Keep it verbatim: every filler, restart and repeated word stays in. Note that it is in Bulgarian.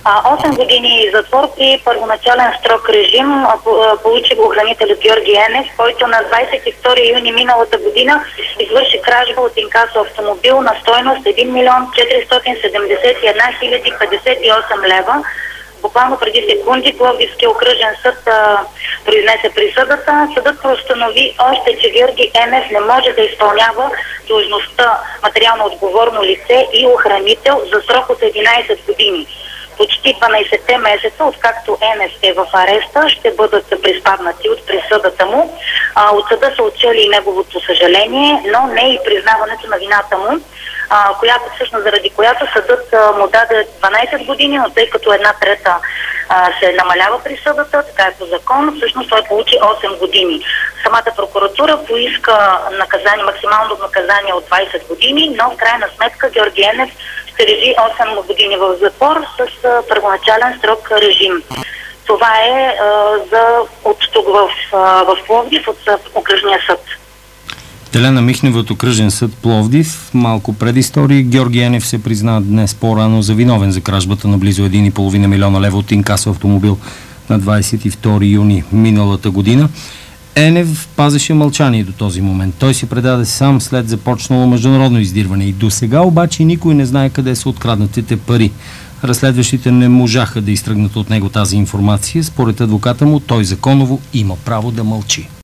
осем години затвор при първоначален строг режим получи охранителят Георги Енев, който на двадесет и втори юни миналата година извърши кражба от инкасо автомобил на стойност един милион четиристотин седемдесет и една хиляди петдесет и осем лева. Буквално преди секунди Пловдивския окръжен съд а, произнесе присъдата. Съдът постанови още, че Георги Енев не може да изпълнява длъжността материално отговорно лице и охранител за срок от единадесет години. Почти дванадесет месеца, откакто Енев е в ареста, ще бъдат приспаднати от присъдата му. А, от съда са отчели и неговото съжаление, но не и признаването на вината му, а, която всъщност заради която съдът а, му даде дванадесет години, но тъй като една трета а, се намалява присъдата, така е по закон, всъщност той получи осем години. Самата прокуратура поиска наказание, максимално наказание от двадесет години, но в крайна сметка Георги Енев ще режи осем години в затвор с а, първоначален строг режим. Това е а, за от тук в, а, в Пловдив, от а, окръжния съд. Елена Михнева от окръжен съд Пловдив. Малко предистория. Георги Енев се призна днес по-рано за виновен за кражбата на близо един и половина милиона лева от инкасо автомобил на двадесет и втори юни миналата година. Енев пазеше мълчание до този момент. Той се предаде сам след започнало международно издирване и до сега обаче никой не знае къде са откраднатите пари. Разследващите не можаха да изтръгнат от него тази информация. Според адвоката му той законово има право да мълчи.